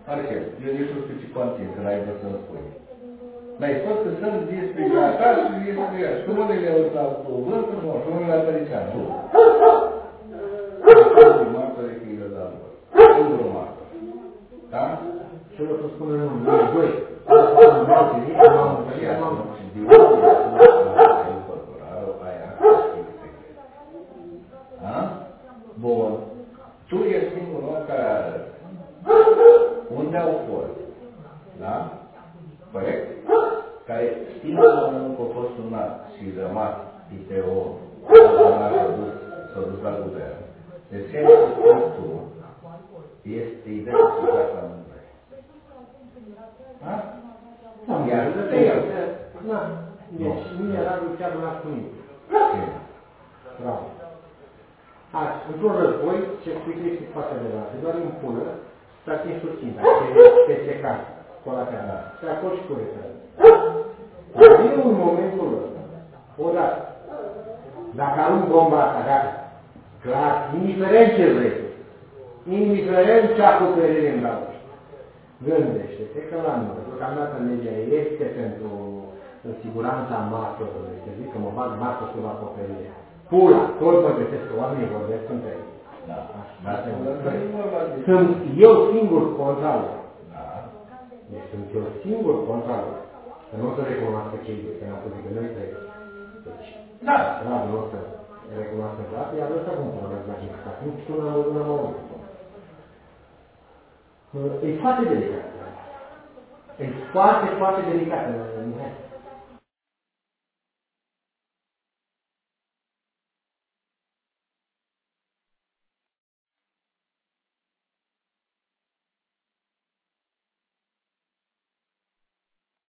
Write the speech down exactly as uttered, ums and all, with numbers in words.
Arhel, eu nici nu știu ce conțin, că n-ai vrut să-mi spui. N-ai spus că sunt despre gata și despre ea. Și cum unde le-au la cuvânt, nu, și unde le-a tăricat, nu. Singurul martor e fiind de altă. Singurul martor. Da? Și eu să spun în unul, doi, doi. Am vreau să zic, am întâlnit, am și de unde e spus păturarul aia e secret. Da? Bun. Tu ești singurul om care arăți. Unde au fost? Da? Corect? Care stimă că a fost sunat și rămas P T O, s-a dus, s-a dus la guvern. Deci ceea ce spus tu este ideea să faci la mână. Da? Iar de el. Da. Deci, mine era chiar la spune. Bravo. Așa, într-un război, ce explică este fața de la doar impună, să atingi susținta, pe secar, colateral. Și acolo și cu rețelă. Dar vine un momentul ăsta, odată, dacă arunc bomba asta, gata, clar, indiferent ce vrei, indiferent ce acoperire îmi dau. Gândește-te că la noi, deocamdată legea este pentru siguranța martorului, să zic că mă bag martor sub acoperire. Pula, tot mă găsesc că oamenii vorbesc între ei. Da. Sunt eu singur contra lor. Deci sunt eu singur contra lor. Că nu o să recunoască cei doi, că n-am să zic că noi trei. Deci, da, nu o să recunoască toate, iar ăsta cum vorbească la cinci, că nu știu n-am văzut n-am auzit. E foarte delicat. E foarte, foarte delicat.